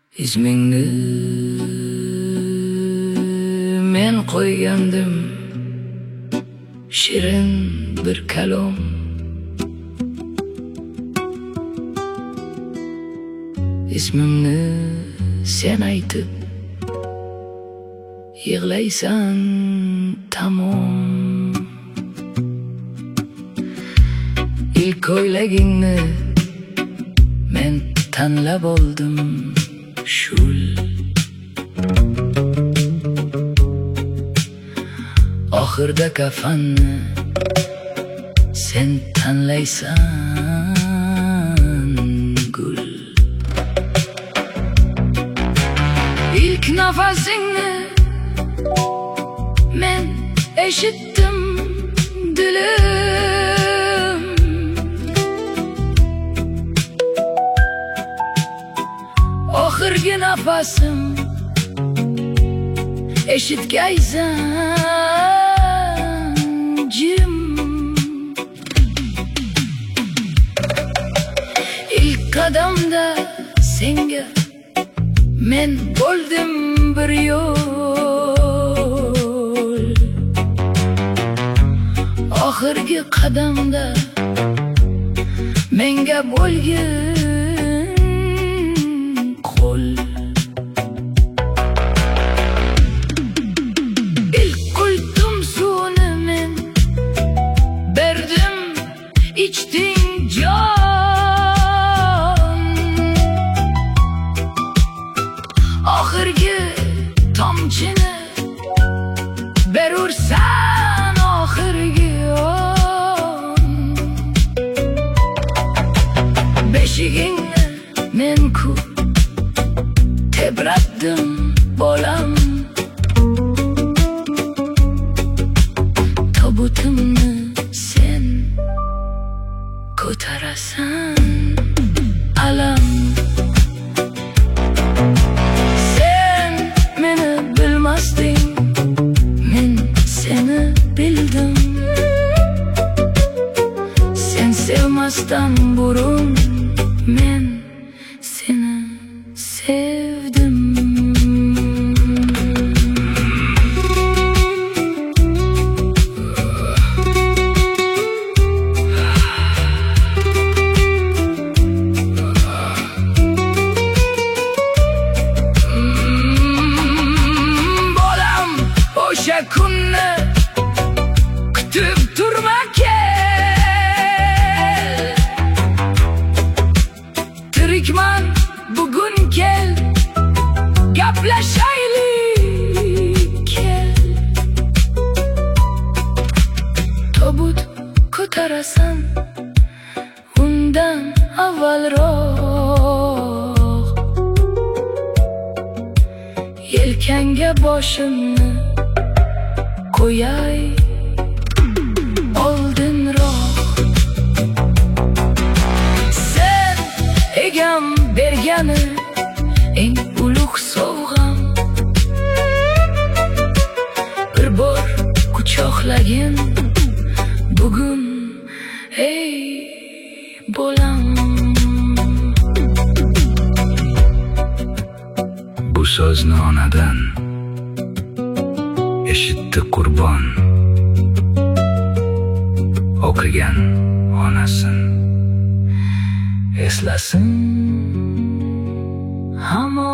İsmingni men qo'ygandim, shirin bir kalom. İsmimni sen aytib yig'laysan tamom. İlk ko'ylagingni men tanlab oldim shul. Oxirda kafanni sen tanlaysan gul. İlk nafasingni men eshitdim dilim. Oxirgi nafasim eshitgaysan jim. İlk qadamda senga men bo'ldim bir yo'l. Oxirgi qadamda menga bo'lgin qo'l. İlk quldum suvni men berdim, ichding jon. Oxirgi tomchini berursan oxirgi on. Beshigingni men ku tebratdim bolam. Tobutimni sen ko'tarasan alam. Sen meni bilmasding, men seni bildim. Sen sevmasdan burun men seni sevdim. Bolam o'sha kunni kutib turma kel. Tirikman bugun kel, gaplashaylik kel. Tobut ko'tarasan undan avvalroq. Yelkanga boshimni qo'yay oldinroq. Sen egam bergani eng ulug' sovg'am. Bir bor quchoqlagin bugun ey bolam. Bu so'zni onadan eshitdi qurbon, o'qigan onasin eslasin hamon.